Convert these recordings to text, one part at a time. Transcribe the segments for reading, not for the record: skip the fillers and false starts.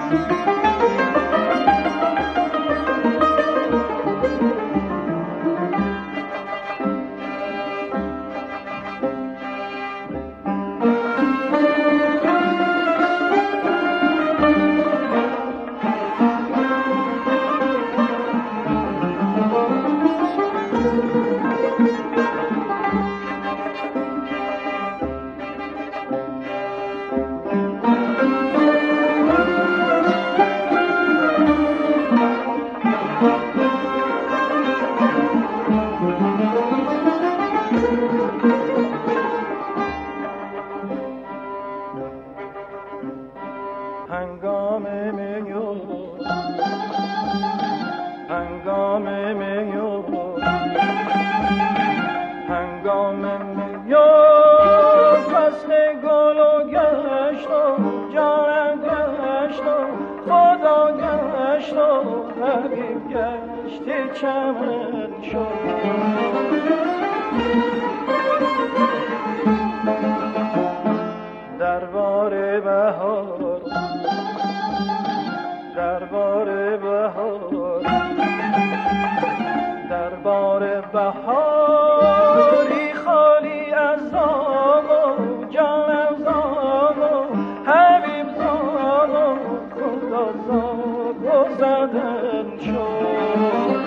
بهاری خالی از زاغ و جانم زاغ و حبیب زاغ و خدا زاغ و زدن شد.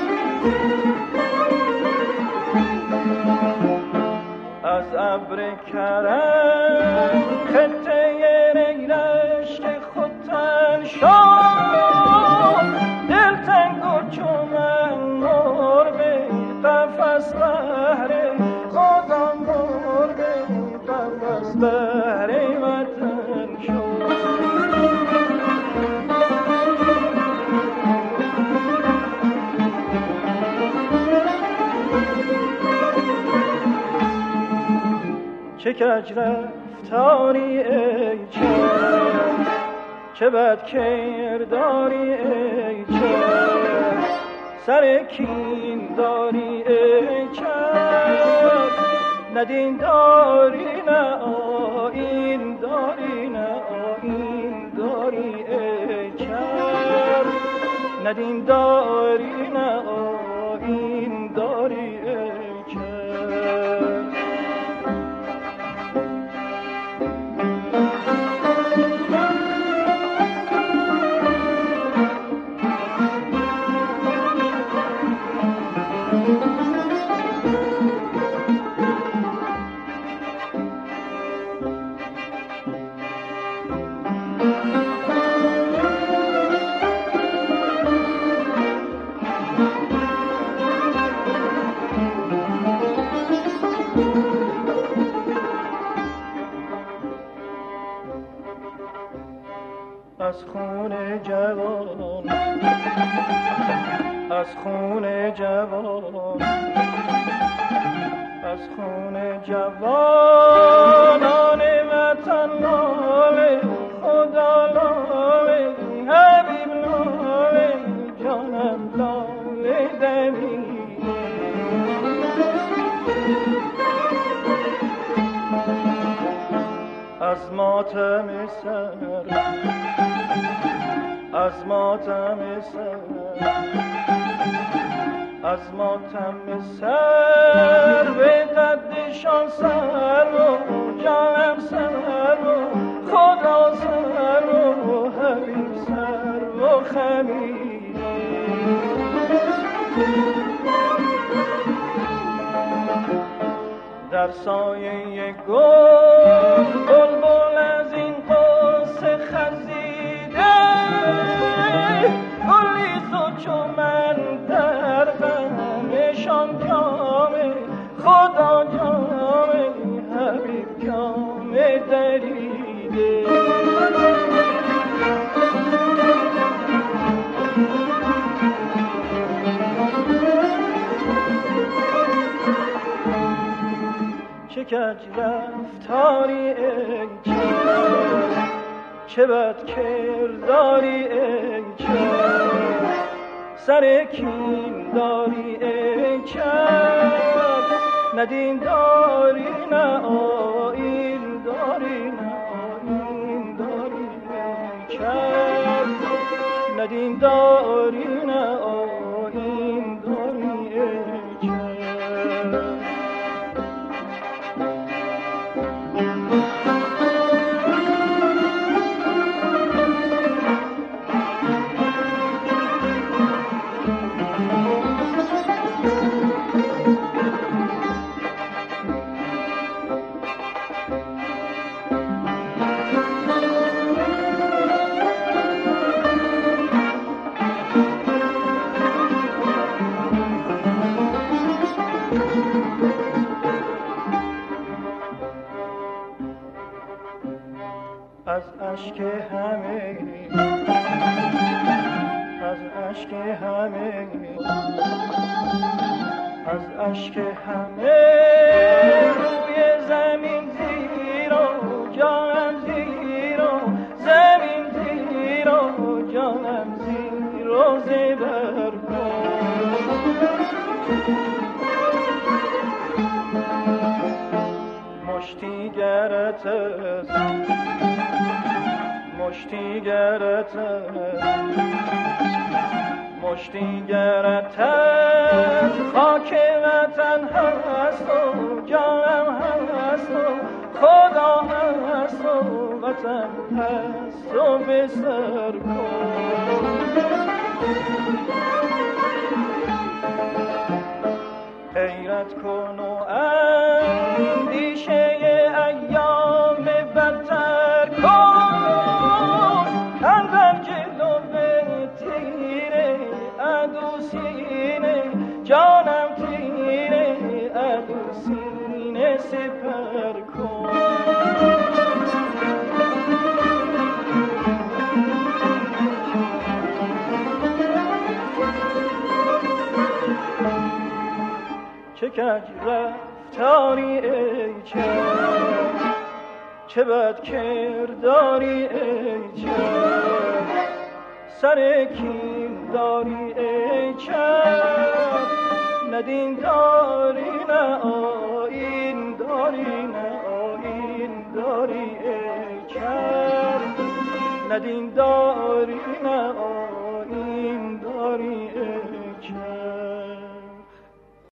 از ابر کرم خطه ریلش که خودتن شد، دل تنگ و چومن مرغ قفس بهر خدا مرغ قفس بهر وطن شد. چه کج رفتاری ای چشم، چه بد کرداری ای چشم، سر کین داری ای چشم، نه دین داری نه آیین داری نه آیین داری ای چشم، نه دین داری نه آیین داری ای چشم. از خون جوان، از خون جوان، از خون جوانان وطن لاله، خدا لاله، حبیب لاله، جانم لاله دمیده. از ماتم سر، از ماتم سر، از ماتم سر به قدشان سر و جانم سر و خدا سر و حبیب سر و خمیده. در سایه گل بلبل از این قصه خزیده، گلی زو چو من در غمشان جامه، خدا جامه، حبیب جامه دریده. چه کج رفتاری ای چشم، چه بد کرداری ای چشم، سر کین داری ای چشم، نه دین داری نه آیین داری نه آیین داری ای چشم. ندین داری نه آیین داری ای چشم. از اشک همه از اشک همه از اشک همه روی زمین زیر و جانم زیر و زمین زیر و جانم زیر و زبر کن. مشتی گرت مشتی گرت مشتی گرت خاک وطن هست و جانم هست و خدا هست و وطن هست و به سر کن. غیرت کن و اندیشه ایام بدتر کن. اندر جلو به تیره عدو سینه جانم تیره عدو سینه سپر کن. چه کج رفتاری ای چشم، چه بد کرداری ای چشم، سر کین داری ای چشم. ندین داری نه آیین داری نه آیین داری ای چشم. ندین داری نه آیین داری ای چشم.